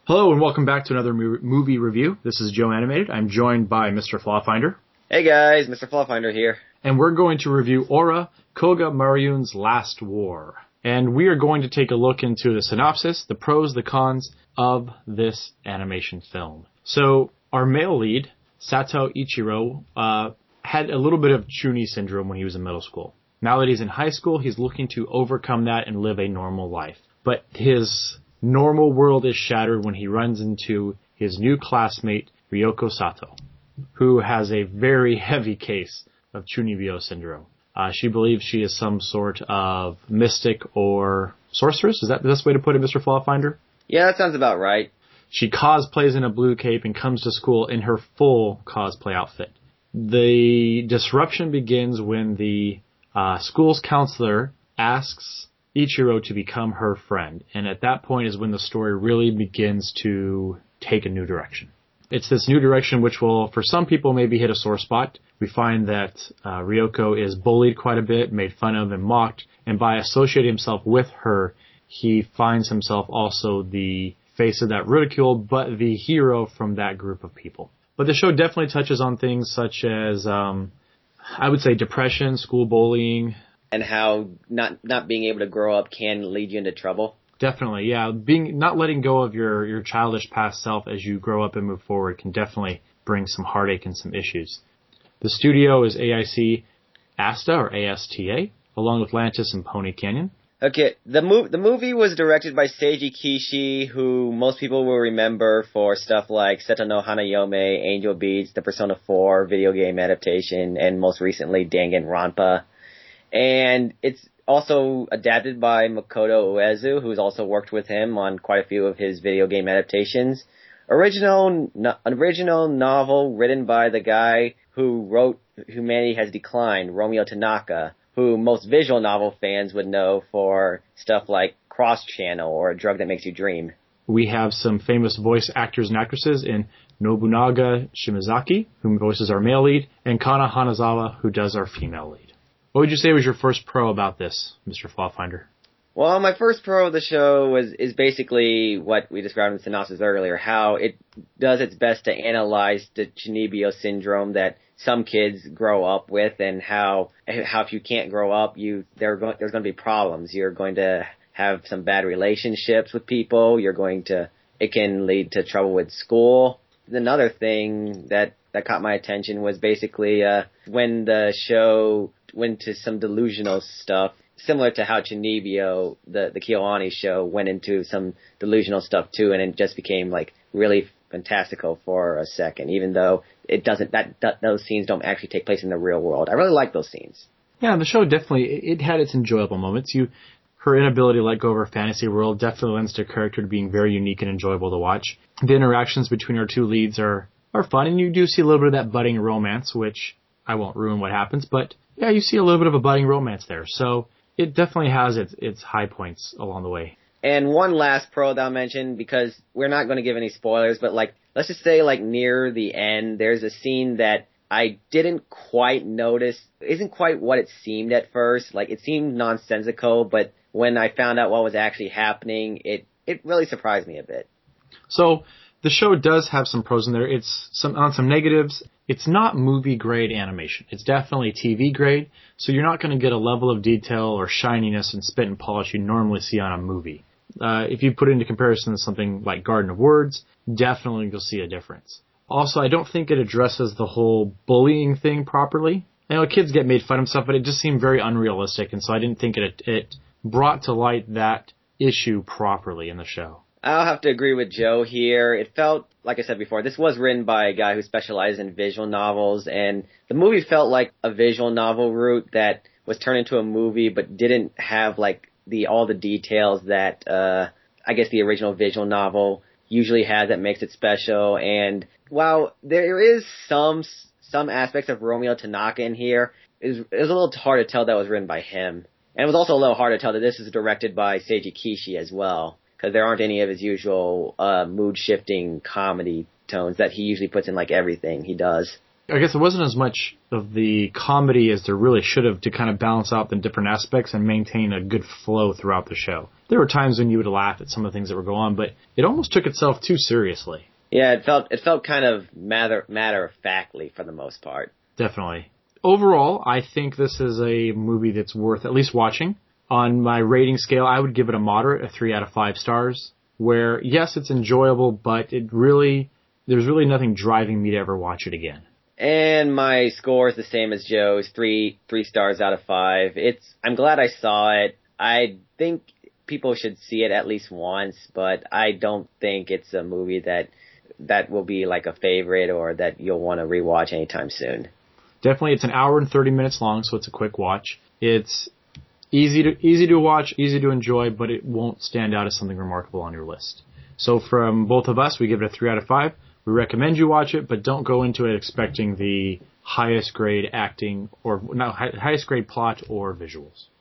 Hello and welcome back to another movie review. This is Joe Animated. I'm joined by Mr. Flawfinder. Hey guys, Mr. Flawfinder here. And we're going to review Ora, Koga Mariun's Last War. And we are going to take a look into the synopsis, the pros, the cons of this animation film. So our male lead, Sato Ichiro, had a little bit of Chuni syndrome when he was in middle school. Now that he's in high school, he's looking to overcome that and live a normal life. But his normal world is shattered when he runs into his new classmate, Ryoko Sato, who has a very heavy case of Chunibyo syndrome. She believes she is some sort of mystic or sorceress. Is that the best way to put it, Mr. Flawfinder? Yeah, that sounds about right. She cosplays in a blue cape and comes to school in her full cosplay outfit. The disruption begins when the school's counselor asks Ichiro to become her friend. And at that point is when the story really begins to take a new direction. It's this new direction which will, for some people, maybe hit a sore spot. We find that Ryoko is bullied quite a bit, made fun of and mocked. And by associating himself with her, he finds himself also the face of that ridicule, but the hero from that group of people. But the show definitely touches on things such as, I would say, depression, school bullying, and how not being able to grow up can lead you into trouble. Definitely, yeah. Not letting go of your childish past self as you grow up and move forward can definitely bring some heartache and some issues. The studio is AIC ASTA or ASTA, along with Lantis and Pony Canyon. Okay, the movie was directed by Seiji Kishi, who most people will remember for stuff like Seto no Hanayome, Angel Beats, the Persona 4 video game adaptation, and most recently Danganronpa. And it's also adapted by Makoto Uezu, who's also worked with him on quite a few of his video game adaptations. Original novel written by the guy who wrote Humanity Has Declined, Romeo Tanaka, who most visual novel fans would know for stuff like Cross Channel or A Drug That Makes You Dream. We have some famous voice actors and actresses in Nobunaga Shimazaki, who voices our male lead, and Kana Hanazawa, who does our female lead. What would you say was your first pro about this, Mr. Flawfinder? Well, my first pro of the show is basically what we described in the synopsis earlier, how it does its best to analyze the Chunibyo syndrome that some kids grow up with, and how if you can't grow up, there's going to be problems. You're going to have some bad relationships with people. It can lead to trouble with school. Another thing that caught my attention was basically when the show went to some delusional stuff, similar to how Chunibyo, the KyoAni show, went into some delusional stuff too, and it just became like really fantastical for a second, even though it doesn't. Those scenes don't actually take place in the real world. I really like those scenes. Yeah, the show definitely it had its enjoyable moments. Her inability to let go of her fantasy world definitely lends to her character to being very unique and enjoyable to watch. The interactions between our two leads are fun, and you do see a little bit of that budding romance, which I won't ruin what happens, but yeah, you see a little bit of a budding romance there. So it definitely has its high points along the way. And one last pro that I'll mention, because we're not going to give any spoilers, but let's just say near the end, there's a scene that I didn't quite notice, isn't quite what it seemed at first. It seemed nonsensical, but when I found out what was actually happening, it really surprised me a bit. So the show does have some pros in there. It's on some negatives. It's not movie grade animation. It's definitely TV grade, so you're not going to get a level of detail or shininess and spit and polish you normally see on a movie. If you put it into comparison to something like Garden of Words, definitely you'll see a difference. Also, I don't think it addresses the whole bullying thing properly. I know kids get made fun of stuff, but it just seemed very unrealistic, and so I didn't think it brought to light that issue properly in the show. I'll have to agree with Joe here. It felt, like I said before, this was written by a guy who specializes in visual novels, and the movie felt like a visual novel route that was turned into a movie but didn't have all the details that I guess the original visual novel usually has that makes it special. And while there is some aspects of Romeo Tanaka in here, it was a little hard to tell that was written by him. And it was also a little hard to tell that this is directed by Seiji Kishi as well, because there aren't any of his usual mood-shifting comedy tones that he usually puts in everything he does. I guess it wasn't as much of the comedy as there really should have to kind of balance out the different aspects and maintain a good flow throughout the show. There were times when you would laugh at some of the things that were going on, but it almost took itself too seriously. Yeah, it felt kind of matter of factly for the most part. Definitely. Overall, I think this is a movie that's worth at least watching. On my rating scale, I would give it a moderate, a 3 out of 5 stars, where, yes, it's enjoyable, but there's really nothing driving me to ever watch it again. And my score is the same as Joe's, 3 stars out of 5. I'm glad I saw it. I think people should see it at least once, but I don't think it's a movie that will be like a favorite or that you'll want to rewatch anytime soon. Definitely, it's an hour and 30 minutes long, so it's a quick watch. It's easy to watch, easy to enjoy, but it won't stand out as something remarkable on your list. So from both of us, we give it a 3 out of 5. We recommend you watch it, but don't go into it expecting the highest grade acting or not highest grade plot or visuals.